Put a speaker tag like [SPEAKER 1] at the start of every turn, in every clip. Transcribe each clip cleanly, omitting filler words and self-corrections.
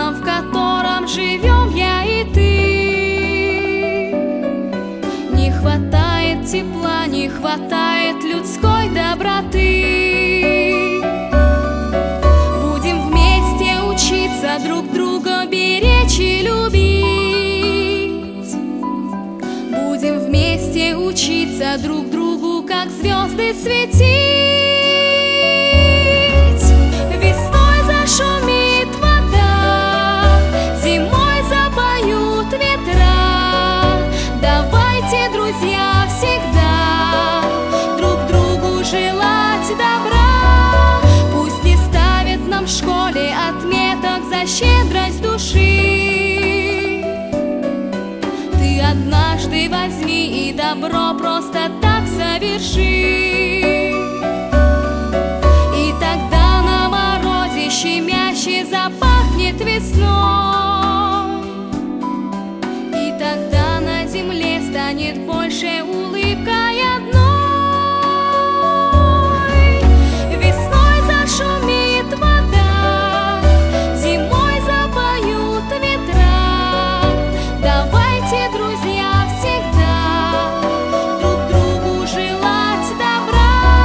[SPEAKER 1] миром, в котором живем я и ты. Не хватает тепла, не хватает людской доброты. Будем вместе учиться друг друга беречь и любить. Будем вместе учиться друг другу, как звезды, светить. Весной зашумит вода, зимой запоют ветра. Давайте, друзья, всегда друг другу желать добра. Пусть не ставят нам в школе отметок за щедрость души. Ты однажды возьми и добро просто так соверши. И тогда на морозе щемяще запахнет весной. И тогда на земле станет больше улыбкой одной. Весной зашумит вода, зимой запоют ветра. Давайте, друзья, всегда друг другу желать добра.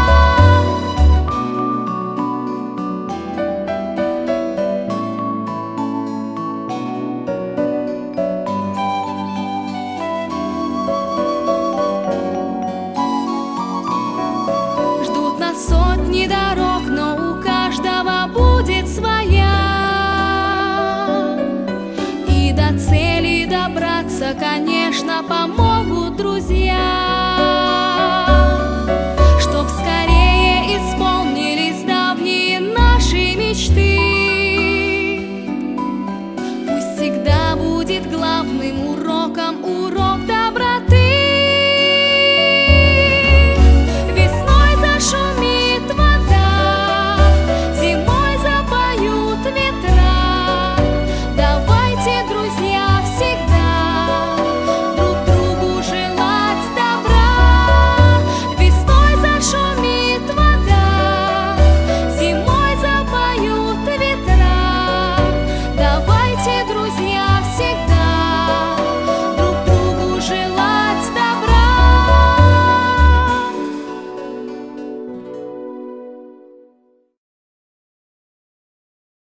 [SPEAKER 1] Ждут нас сотни дорог, но у каждого будет своя. И до цели добраться, конечно, помогут друзья.